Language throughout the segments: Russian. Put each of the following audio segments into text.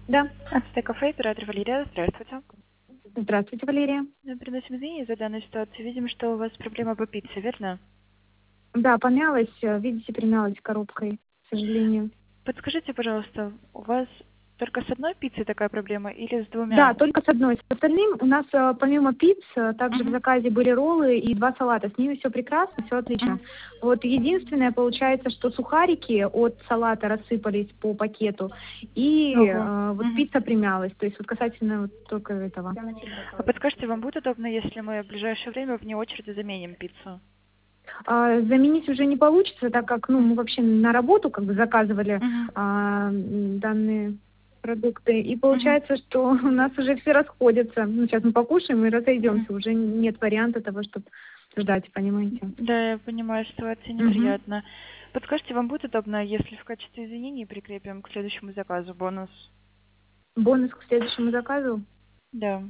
Да. Кафе, оператор Валерия, здравствуйте. Здравствуйте, Валерия. Мы приносим извинения за данную ситуацию. Видим, что у вас проблема по пицце, верно? Да, помялась, видите, примялась коробкой, к сожалению. Подскажите, пожалуйста, у вас только с одной пиццей такая проблема или с Да, двумя? только с одной. С остальным у нас помимо пиц также в Мгм. заказе были роллы и 2 салата. С ними все прекрасно, все отлично. Мгм. Вот единственное получается, что сухарики от салата рассыпались по пакету, и Ого. вот Мгм. пицца примялась. То есть вот касательно вот только этого. А подскажите, вам будет удобно, если мы в ближайшее время вне очереди заменим пиццу? Заменить уже не получится, так как, ну, мы Мгм. вообще на работу как бы заказывали Мгм. данные продукты. И Мгм. получается, что у нас уже все расходятся. Ну, сейчас мы покушаем и Мгм. разойдемся. Уже нет варианта того, чтобы ждать, понимаете? Да, я понимаю, ситуация Мгм. неприятна. Подскажите, вам будет удобно, если в качестве извинений прикрепим к следующему заказу бонус? Бонус к следующему заказу? Да.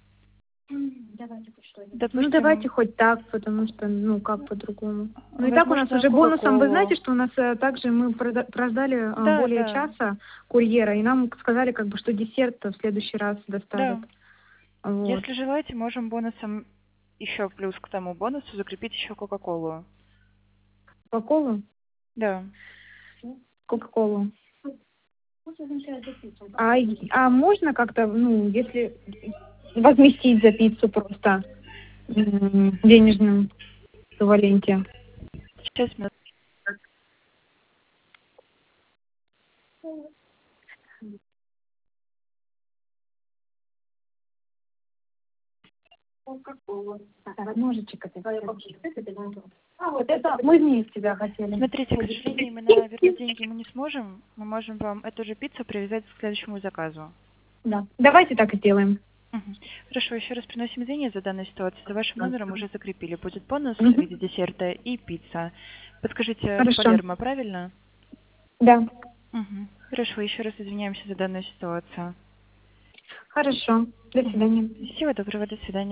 Ну, давайте Допустим, хоть так, потому что, ну, как по-другому. Ну, и так у нас возможно, уже бонусом, вы Кока-Колу. знаете, что у нас также мы прождали Да, более да, часа курьера, и нам сказали, как бы, что десерт в следующий раз да. доставят. Вот. Если желаете, можем бонусом еще плюс к тому бонусу закрепить еще Кока-Колу. Кока-колу? Да. Кока-колу. А можно как-то, ну, если возместить за пиццу просто в денежном эквиваленте? Сейчас минут. Ножичек это. Вот это мы вместе, да, хотели. Смотрите, к сожалению, именно вернуть деньги мы не сможем. Мы можем вам эту же пиццу привязать к следующему заказу. Да. Давайте так и сделаем. Мгм. Хорошо, еще раз приносим извинения за данную ситуацию. За вашим номером уже закрепили. Будет бонус в Мгм. виде десерта и пицца. Подскажите, в Хорошо. Палермо, правильно? Да. Мгм. Хорошо, еще раз извиняемся за данную ситуацию. Хорошо. До Мгм. свидания. Всего доброго, до свидания.